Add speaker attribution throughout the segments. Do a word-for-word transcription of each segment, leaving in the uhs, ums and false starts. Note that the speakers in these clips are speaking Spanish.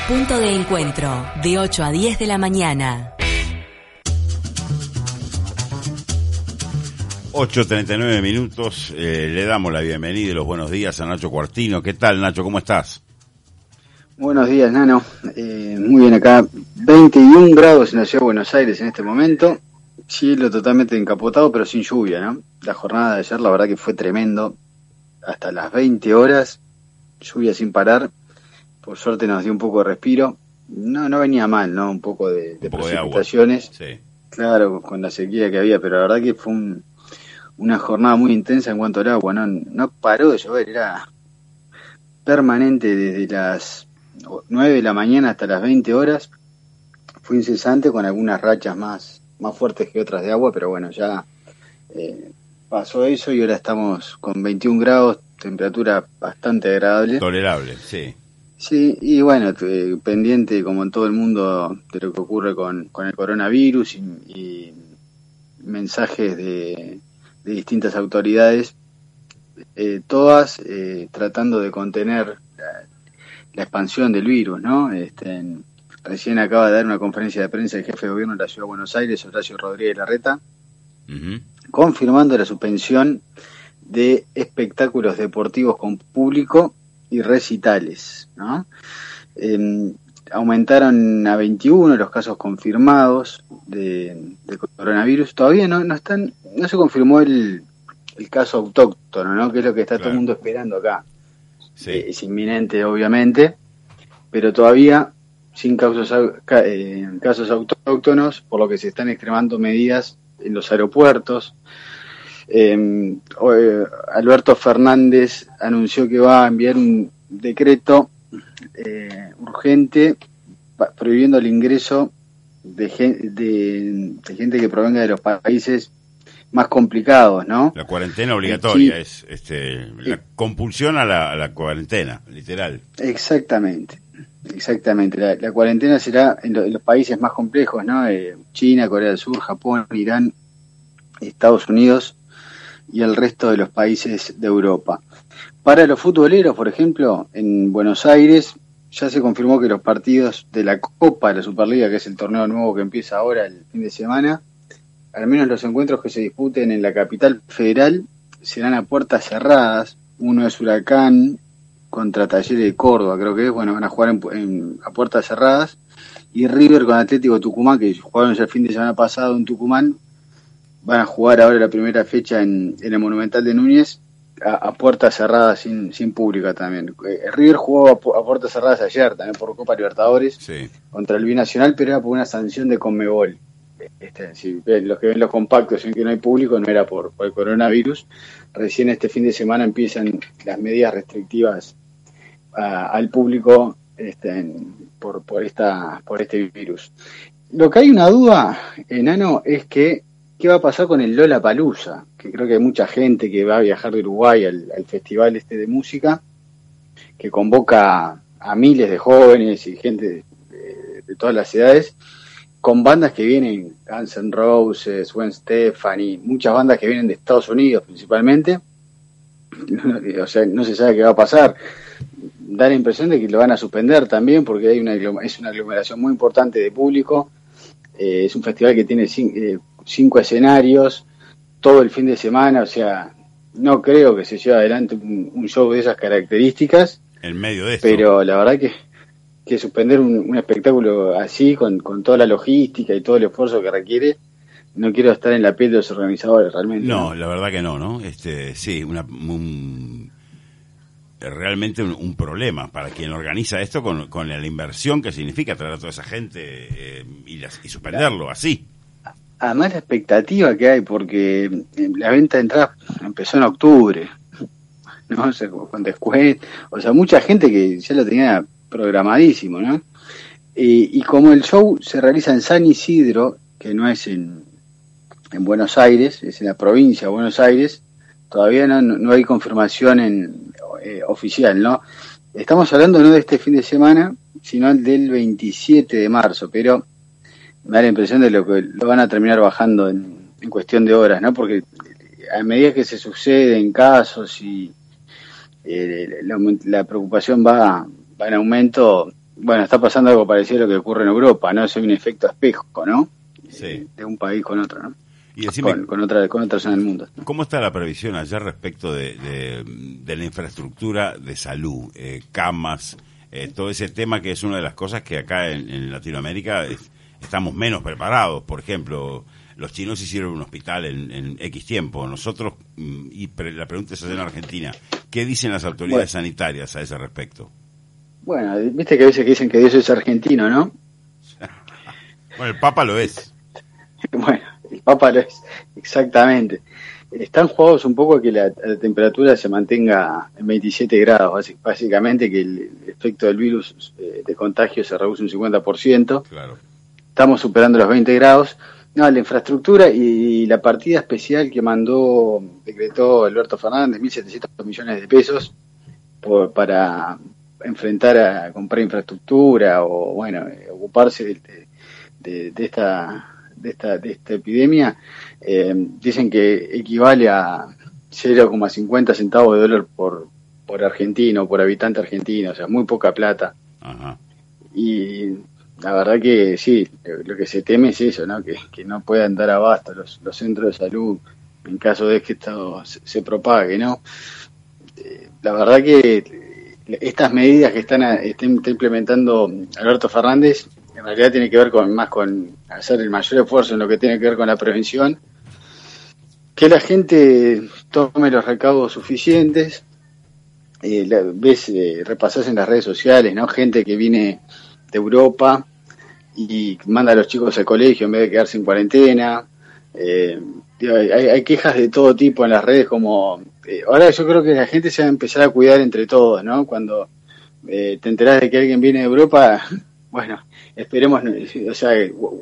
Speaker 1: Punto de encuentro, de ocho a diez de la mañana.
Speaker 2: ocho treinta y nueve minutos, eh, le damos la bienvenida y los buenos días a Nacho Cuartino. ¿Qué tal, Nacho? ¿Cómo estás?
Speaker 3: Buenos días, Nano. Eh, muy bien acá, veintiún grados en la ciudad de Buenos Aires en este momento. Cielo totalmente encapotado, pero sin lluvia, ¿no? La jornada de ayer, la verdad que fue tremendo. Hasta las veinte horas, lluvia sin parar. Por suerte nos dio un poco de respiro. No, no venía mal, ¿no? Un poco de, de
Speaker 2: un poco
Speaker 3: precipitaciones.
Speaker 2: De agua. Sí.
Speaker 3: Claro, con la sequía que había, pero la verdad que fue un, una jornada muy intensa en cuanto al agua. No, no paró de llover, era permanente desde las nueve de la mañana hasta las veinte horas. Fue incesante con algunas rachas más, más fuertes que otras de agua, pero bueno, ya eh, pasó eso y ahora estamos con veintiún grados, temperatura bastante agradable.
Speaker 2: Tolerable, sí.
Speaker 3: Sí, y bueno, eh, pendiente como en todo el mundo de lo que ocurre con, con el coronavirus y, y mensajes de, de distintas autoridades, eh, todas eh, tratando de contener la, la expansión del virus, ¿no? Este, en, recién acaba de dar una conferencia de prensa el jefe de gobierno de la Ciudad de Buenos Aires, Horacio Rodríguez Larreta, uh-huh. confirmando la suspensión de espectáculos deportivos con público y recitales, ¿no? Eh, aumentaron a veintiuno los casos confirmados de, de coronavirus. Todavía no, no están, no se confirmó el, el caso autóctono, ¿no? Que es lo que está claro. todo el mundo esperando acá.
Speaker 2: Sí.
Speaker 3: Eh, es inminente, obviamente, pero todavía sin casos, eh, casos autóctonos, por lo que se están extremando medidas en los aeropuertos. Eh, Alberto Fernández anunció que va a enviar un decreto eh, urgente pa- prohibiendo el ingreso de, gen- de, de gente que provenga de los países más complicados, ¿no?
Speaker 2: La cuarentena obligatoria
Speaker 3: sí.
Speaker 2: es este, la compulsión a la, a la cuarentena, literal.
Speaker 3: Exactamente, exactamente. La, la cuarentena será en, lo, en los países más complejos, ¿no? Eh, China, Corea del Sur, Japón, Irán, Estados Unidos y el resto de los países de Europa. Para los futboleros, por ejemplo, en Buenos Aires ya se confirmó que los partidos de la Copa de la Superliga, que es el torneo nuevo que empieza ahora el fin de semana, al menos los encuentros que se disputen en la capital federal serán a puertas cerradas. Uno es Huracán contra Talleres de Córdoba, creo que es, bueno, van a jugar en, en, a puertas cerradas, y River con Atlético Tucumán, que jugaron ya el fin de semana pasado en Tucumán, van a jugar ahora la primera fecha en, en el Monumental de Núñez a, a puertas cerradas sin, sin pública también. Eh, River jugó a, a puertas cerradas ayer también por Copa Libertadores
Speaker 2: sí. contra
Speaker 3: el Binacional, pero era por una sanción de Conmebol. Este, si ven, los que ven los compactos en que no hay público no era por, por el coronavirus. Recién este fin de semana empiezan las medidas restrictivas a, al público este, en, por, por, esta, por este virus. Lo que hay una duda, Enano, es que ¿qué va a pasar con el Lollapalooza? Que creo que hay mucha gente que va a viajar de Uruguay al, al festival este de música, que convoca a, a miles de jóvenes y gente de, de, de todas las edades, con bandas que vienen, Guns N' Roses, Gwen Stefani, muchas bandas que vienen de Estados Unidos principalmente. O sea, no se sabe qué va a pasar. Da la impresión de que lo van a suspender también, porque hay una es una aglomeración muy importante de público. Eh, es un festival que tiene cinco, eh, cinco escenarios todo el fin de semana, o sea, no creo que se lleve adelante un, un show de esas características
Speaker 2: en medio de esto.
Speaker 3: Pero la verdad que, que suspender un, un espectáculo así, con, con toda la logística y todo el esfuerzo que requiere, no quiero estar en la piel de los organizadores realmente.
Speaker 2: No,
Speaker 3: no,
Speaker 2: la verdad que no, ¿no? Este, sí, una, un, realmente un, un problema para quien organiza esto con, con la inversión que significa traer a toda esa gente eh, y, las, y suspenderlo así.
Speaker 3: Además la expectativa que hay, porque la venta de entradas empezó en octubre, ¿no? O sea, con descuento, o sea, mucha gente que ya lo tenía programadísimo, ¿no? Y, y como el show se realiza en San Isidro, que no es en, en Buenos Aires, es en la provincia de Buenos Aires, todavía no, no hay confirmación en, eh, oficial, ¿no? Estamos hablando no de este fin de semana, sino del veintisiete de marzo, pero me da la impresión de lo que lo van a terminar bajando en, en cuestión de horas, ¿no? Porque a medida que se suceden casos y eh, la, la preocupación va, va en aumento, bueno, está pasando algo parecido a lo que ocurre en Europa, ¿no? Es un efecto espejo, ¿no?
Speaker 2: Sí.
Speaker 3: De un país con otro, ¿no?
Speaker 2: Y decime,
Speaker 3: con, con otra con otra zona del mundo.
Speaker 2: ¿cómo está la previsión allá respecto de, de, de la infraestructura de salud, eh, camas, eh, todo ese tema que es una de las cosas que acá en, en Latinoamérica es, estamos menos preparados? Por ejemplo, los chinos hicieron un hospital en, en X tiempo, nosotros, y pre, la pregunta es allá en Argentina, ¿qué dicen las autoridades bueno, sanitarias a ese respecto?
Speaker 3: Bueno, viste que a veces que dicen que Dios es argentino, ¿no?
Speaker 2: Bueno, el Papa lo es.
Speaker 3: Bueno, el Papa lo es, exactamente. Están jugados un poco a que la, la temperatura se mantenga en veintisiete grados, básicamente que el efecto del virus eh, de contagio se reduce un cincuenta por ciento.
Speaker 2: Claro. Estamos
Speaker 3: superando los veinte grados. No, la infraestructura y, y la partida especial que mandó, decretó Alberto Fernández, mil setecientos millones de pesos por, para enfrentar a comprar infraestructura o, bueno, eh, ocuparse de, de, de esta... de esta de esta epidemia, eh, dicen que equivale a cero coma cincuenta centavos de dólar por por argentino, por habitante argentino, o sea, muy poca plata.
Speaker 2: Ajá.
Speaker 3: Y la verdad que sí, lo que se teme es eso, ¿no? Que, que no puedan dar abasto los, los centros de salud en caso de que esto se, se propague, ¿no? Eh, la verdad que estas medidas que están está implementando Alberto Fernández en realidad tiene que ver con más con hacer el mayor esfuerzo en lo que tiene que ver con la prevención, que la gente tome los recaudos suficientes, eh, la, ves, eh, repasás en las redes sociales, ¿no? Gente que viene de Europa y manda a los chicos al colegio en vez de quedarse en cuarentena, eh, hay, hay quejas de todo tipo en las redes, como eh, ahora yo creo que la gente se va a empezar a cuidar entre todos, ¿no? Cuando eh, te enterás de que alguien viene de Europa, bueno, esperemos, o sea,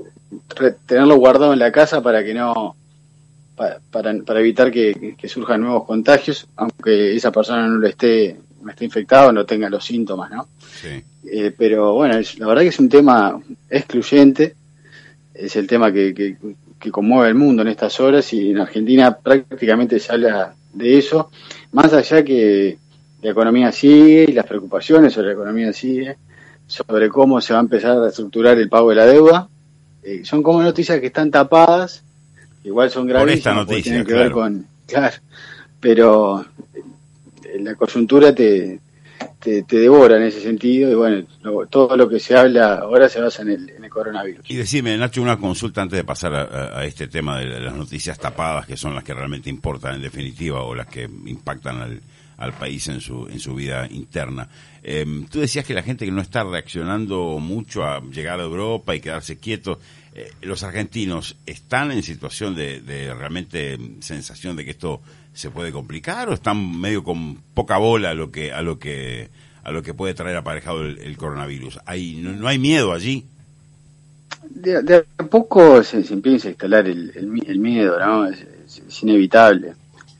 Speaker 3: tenerlo guardado en la casa para que no, para, para, para evitar que, que surjan nuevos contagios, aunque esa persona no lo esté, no esté infectada o no tenga los síntomas, ¿no?
Speaker 2: Sí.
Speaker 3: Eh, pero bueno, es, la verdad que es un tema excluyente, es el tema que, que, que conmueve el mundo en estas horas y en Argentina prácticamente se habla de eso, más allá que la economía sigue y las preocupaciones sobre la economía sigue, sobre cómo se va a empezar a reestructurar el pago de la deuda. Eh, son como noticias que están tapadas, igual son gravísimas.
Speaker 2: Por esta noticia,
Speaker 3: tienen que
Speaker 2: claro.
Speaker 3: ver con, claro, pero eh, la coyuntura te, te, te devora en ese sentido y bueno, lo, todo lo que se habla ahora se basa en el, en el coronavirus.
Speaker 2: Y decime, Nacho, una consulta antes de pasar a, a este tema de las noticias tapadas, que son las que realmente importan en definitiva o las que impactan al al país en su en su vida interna. Eh, tú decías que la gente que no está reaccionando mucho a llegar a Europa y quedarse quietos, eh, los argentinos están en situación de, de realmente sensación de que esto se puede complicar o están medio con poca bola a lo que a lo que a lo que puede traer aparejado el, el coronavirus. Hay no, no hay miedo allí.
Speaker 3: De, de a poco se, se empieza a instalar el, el, el miedo, ¿no? Es, es, es inevitable.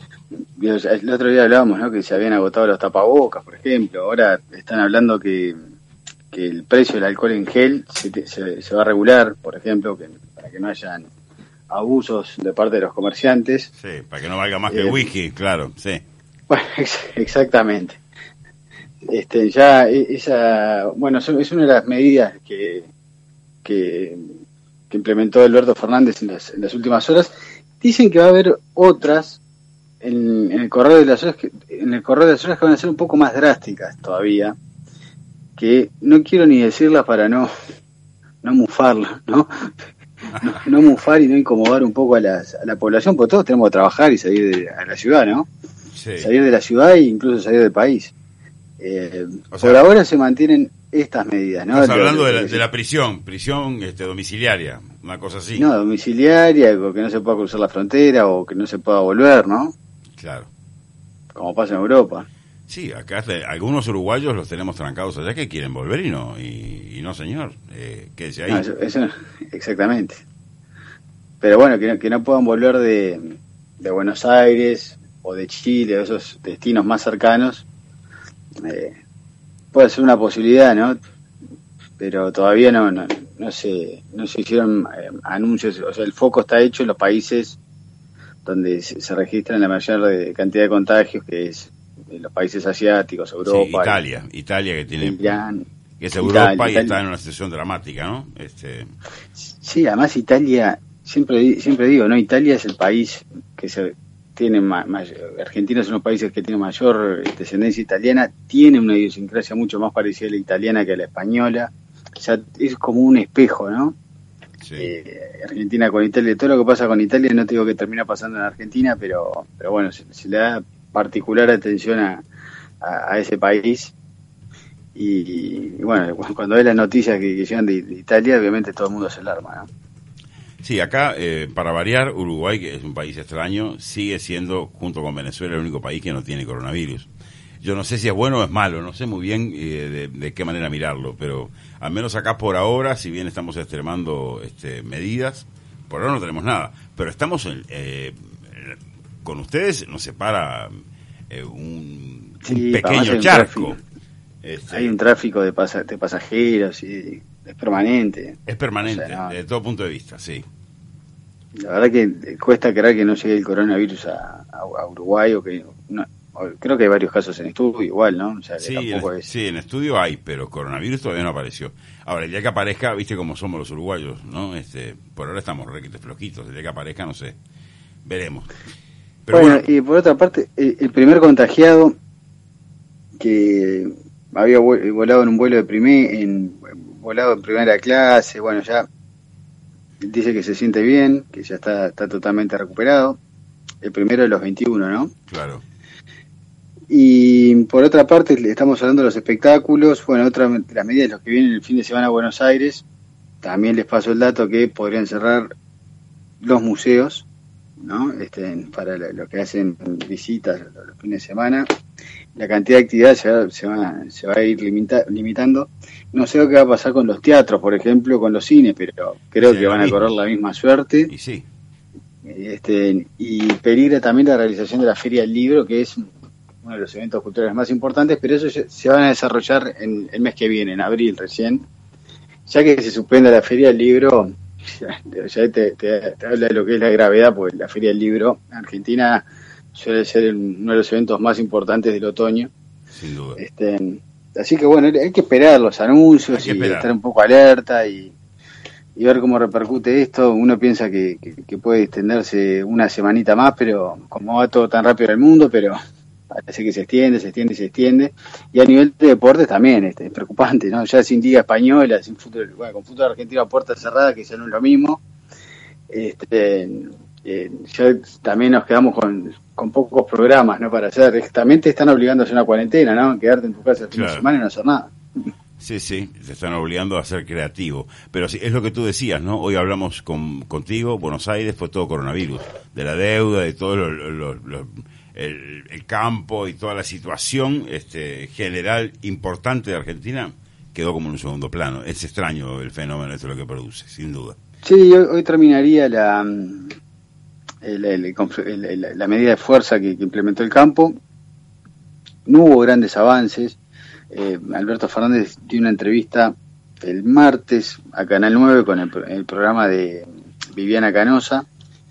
Speaker 3: El otro día hablábamos, ¿no? Que se habían agotado los tapabocas, por ejemplo. Ahora están hablando que, que el precio del alcohol en gel se, se, se va a regular, por ejemplo, que, para que no hayan abusos de parte de los comerciantes.
Speaker 2: Sí, para que no valga más
Speaker 3: eh,
Speaker 2: que el whisky, claro, sí.
Speaker 3: Bueno, ex- exactamente. Este, ya esa, bueno, es una de las medidas que, que, que implementó Alberto Fernández en las, en las últimas horas. Dicen que va a haber otras en, en el correr de las horas que, en el correr de las horas que van a ser un poco más drásticas todavía, que no quiero ni decirlas para no no mufarla, ¿no? No, no mufar y no incomodar un poco a, las, a la población, porque todos tenemos que trabajar y salir de a la ciudad, ¿no?
Speaker 2: Sí.
Speaker 3: Salir de la ciudad e incluso salir del país. Eh,
Speaker 2: o sea,
Speaker 3: por ahora se mantienen estas medidas, ¿no?
Speaker 2: Estás hablando de la,
Speaker 3: de
Speaker 2: de la prisión, prisión este, domiciliaria, una cosa así.
Speaker 3: No, domiciliaria, o que no se pueda cruzar la frontera, o que no se pueda volver, ¿no?
Speaker 2: Claro.
Speaker 3: Como pasa en Europa.
Speaker 2: Sí, acá te, algunos uruguayos los tenemos trancados allá que quieren volver y no, y, y no señor, eh, quédese ahí.
Speaker 3: No, eso, eso, exactamente. Pero bueno, que no, que no puedan volver de, de Buenos Aires o de Chile, de esos destinos más cercanos, eh, puede ser una posibilidad, ¿no? Pero todavía no no, no se no se hicieron eh, anuncios, o sea, el foco está hecho en los países donde se, se registran la mayor de cantidad de contagios, que es en los países asiáticos, Europa,
Speaker 2: sí, Italia, Italia que tiene
Speaker 3: Irán,
Speaker 2: que es Europa
Speaker 3: Italia,
Speaker 2: y
Speaker 3: Italia.
Speaker 2: está en una situación dramática, ¿no? Este,
Speaker 3: Sí, además Italia, siempre di- siempre digo, ¿no? Italia es el país que se tiene ma- mayor, Argentina es uno de los países que tiene mayor eh, descendencia italiana, tiene una idiosincrasia mucho más parecida a la italiana que a la española, o sea, es como un espejo, ¿no?
Speaker 2: sí.
Speaker 3: Eh, Argentina con Italia, todo lo que pasa con Italia no te digo que termina pasando en Argentina, pero pero bueno, se, se le da particular atención a, a, a ese país. Y, y bueno, cuando ves las noticias que, que llegan de, de Italia, obviamente todo el mundo se alarma, ¿no?
Speaker 2: Sí, acá, eh, para variar, Uruguay, que es un país extraño, sigue siendo, junto con Venezuela, el único país que no tiene coronavirus. Yo no sé si es bueno o es malo, no sé muy bien eh, de, de qué manera mirarlo, pero al menos acá por ahora, si bien estamos extremando este, medidas, por ahora no tenemos nada. Pero estamos, en, eh, con ustedes nos separa eh, un,
Speaker 3: Sí,
Speaker 2: un
Speaker 3: además hay
Speaker 2: pequeño
Speaker 3: un
Speaker 2: charco.
Speaker 3: tráfico.
Speaker 2: Este,
Speaker 3: Hay un tráfico de, pasa- de pasajeros y es permanente.
Speaker 2: es permanente,
Speaker 3: O sea, no,
Speaker 2: desde todo punto de vista, sí.
Speaker 3: la verdad que cuesta creer que no llegue el coronavirus a, a, a Uruguay o que no, o- creo que hay varios casos en estudio igual, ¿no? O sea, que
Speaker 2: Sí,
Speaker 3: tampoco
Speaker 2: en,
Speaker 3: es.
Speaker 2: sí, en estudio hay, pero coronavirus todavía no apareció. Ahora, el día que aparezca, viste cómo somos los uruguayos, ¿no? Este, por ahora estamos requete flojitos, el día que aparezca, no sé, veremos. Pero
Speaker 3: bueno,
Speaker 2: bueno,
Speaker 3: y por otra parte, el, el primer contagiado que había vu- volado en un vuelo de primer, en volado en primera clase, bueno, ya dice que se siente bien, que ya está, está totalmente recuperado. El primero de los veintiuno, ¿no?
Speaker 2: claro,
Speaker 3: Y por otra parte, le estamos hablando de los espectáculos. Bueno, otra de las medidas de los que vienen el fin de semana a Buenos Aires, también les paso el dato que podrían cerrar los museos, ¿no? Este, para lo, lo que hacen visitas los, los fines de semana. La cantidad de actividad se va, se va, se va a ir limita, limitando. No sé lo que va a pasar con los teatros, por ejemplo, con los cines, pero creo
Speaker 2: sí,
Speaker 3: que
Speaker 2: lo
Speaker 3: van a
Speaker 2: mismo.
Speaker 3: correr la misma suerte.
Speaker 2: Y sí,
Speaker 3: Este, y peligra también la realización de la Feria del Libro, que es uno de los eventos culturales más importantes, pero eso ya- se van a desarrollar en el mes que viene, en abril recién. Ya que se suspenda la Feria del Libro, ya, ya te, te- te habla de lo que es la gravedad, porque la Feria del Libro en Argentina suele ser uno de los eventos más importantes del otoño.
Speaker 2: sin duda.
Speaker 3: Este, así que bueno, hay que esperar los anuncios
Speaker 2: Hay que
Speaker 3: y
Speaker 2: esperar.
Speaker 3: estar un poco alerta y, y ver cómo repercute esto. Uno piensa que, que, que puede extenderse una semanita más, pero como va todo tan rápido en el mundo, pero parece que se extiende, se extiende, se extiende. Y a nivel de deportes también este, es preocupante, ¿no? Ya sin liga española, sin fútbol, bueno, con fútbol argentino a puerta cerrada, que ya no es lo mismo. Este, eh, ya también nos quedamos con, con pocos programas, ¿no? Para hacer. También te están obligando a hacer una cuarentena, ¿no? Quedarte en tu casa el fin
Speaker 2: Claro.
Speaker 3: de semana y no hacer nada.
Speaker 2: Sí, sí, te están obligando a ser creativo. Pero sí, es lo que tú decías, ¿no? Hoy hablamos con, contigo, Buenos Aires fue todo coronavirus, de la deuda, de todo lo, lo- lo- el, el campo y toda la situación este, general importante de Argentina quedó como en un segundo plano. Es extraño el fenómeno, esto es lo que produce, sin duda.
Speaker 3: Sí, hoy, hoy terminaría la, mm, el- el- el- el- la medida de fuerza que, que implementó el campo. No hubo grandes avances. Eh, Alberto Fernández dio una entrevista el martes a Canal nueve con el, el programa de Viviana Canosa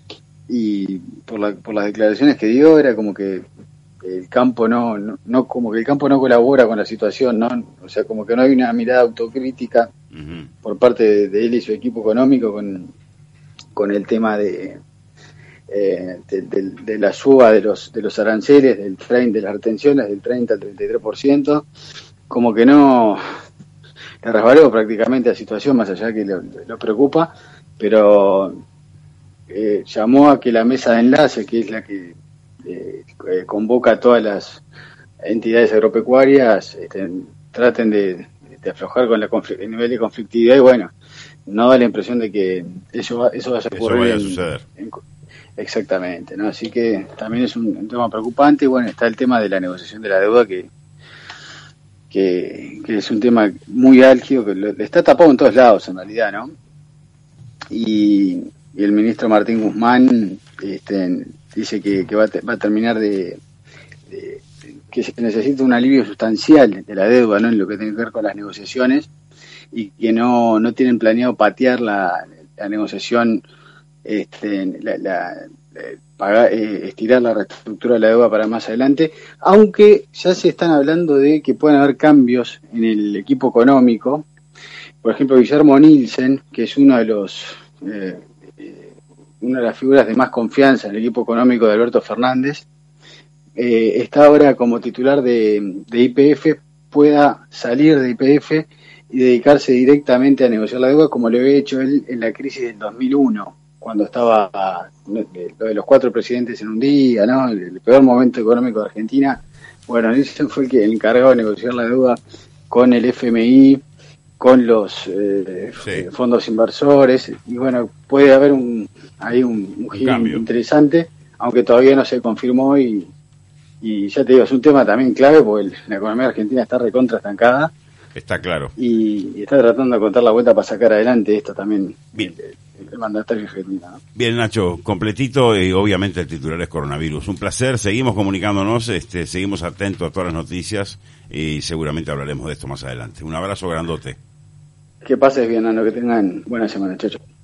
Speaker 3: y por, la, por las declaraciones que dio era como que el campo no, no, no como que el campo no colabora con la situación, ¿no? O sea, como que no hay una mirada autocrítica
Speaker 2: Uh-huh.
Speaker 3: por parte de, de él y su equipo económico con, con el tema de, eh, de, de, de la suba de los de los aranceles, del treinta, de las retenciones del treinta al treinta y tres por ciento, como que no le resbaló prácticamente la situación, más allá que lo, lo preocupa, pero eh, llamó a que la mesa de enlace, que es la que eh, convoca a todas las entidades agropecuarias, este, traten de, de aflojar con la confl- el nivel de conflictividad y bueno, no da la impresión de que eso, va, eso vaya a
Speaker 2: Eso
Speaker 3: ocurrir.
Speaker 2: vaya a
Speaker 3: en-
Speaker 2: suceder.
Speaker 3: en- exactamente, ¿no? Así que también es un, un tema preocupante. Y bueno, está el tema de la negociación de la deuda que que, que es un tema muy álgido, que lo, está tapado en todos lados en realidad, ¿no? Y, y el ministro Martín Guzmán este, dice que, que va, a te, va a terminar de, de, que se necesita un alivio sustancial de la deuda, ¿no? En lo que tiene que ver con las negociaciones y que no, no tienen planeado patear la, la negociación, este, la, la, eh, pagar, eh, estirar la reestructura de la deuda para más adelante, aunque ya se están hablando de que pueden haber cambios en el equipo económico. Por ejemplo, Guillermo Nielsen, que es uno de los eh, eh, una de las figuras de más confianza en el equipo económico de Alberto Fernández, eh, está ahora como titular de, de Y P F, pueda salir de Y P F y dedicarse directamente a negociar la deuda, como lo había hecho él en la crisis del dos mil uno, cuando estaba lo de los cuatro presidentes en un día, ¿no? El peor momento económico de Argentina. Bueno, ese fue el que el encargado de negociar la deuda con el F M I, con los eh, sí. fondos inversores, y bueno, puede haber un ahí un, un, un giro cambio interesante, aunque todavía no se confirmó, y, y ya te digo, es un tema también clave, porque el, la economía argentina está recontra estancada.
Speaker 2: Está claro.
Speaker 3: Y, y está tratando de contar la vuelta para sacar adelante esto también. Bien. El, el mandatario argentino, ¿no?
Speaker 2: Bien, Nacho, completito, y obviamente el titular es coronavirus. Un placer, seguimos comunicándonos, este, seguimos atentos a todas las noticias y seguramente hablaremos de esto más adelante. Un abrazo grandote.
Speaker 3: Que pases bien, Nano, que tengan buena semana, chao, chao.